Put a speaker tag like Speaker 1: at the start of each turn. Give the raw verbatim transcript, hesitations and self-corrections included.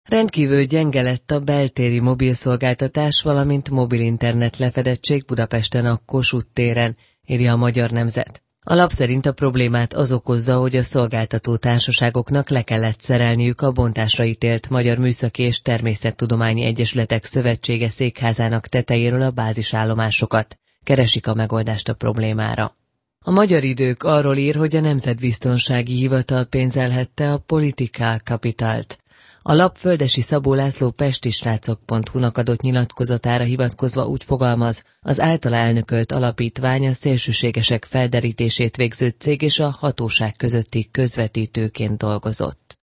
Speaker 1: Rendkívül gyenge lett a beltéri mobilszolgáltatás, valamint mobilinternet lefedettség Budapesten a Kossuth téren, írja a Magyar Nemzet. A lap szerint a problémát az okozza, hogy a szolgáltató társaságoknak le kellett szerelniük a bontásra ítélt Magyar Műszaki és Természettudományi Egyesületek Szövetsége székházának tetejéről a bázisállomásokat. Keresik a megoldást a problémára. A Magyar Idők arról ír, hogy a Nemzetbiztonsági Hivatal pénzelhette a Political Capitalt. A lap Földesi Szabó László pestisrácok pont hu-nak adott nyilatkozatára hivatkozva úgy fogalmaz, az általa elnökölt alapítvány a szélsőségesek felderítését végző cég és a hatóság közötti közvetítőként dolgozott.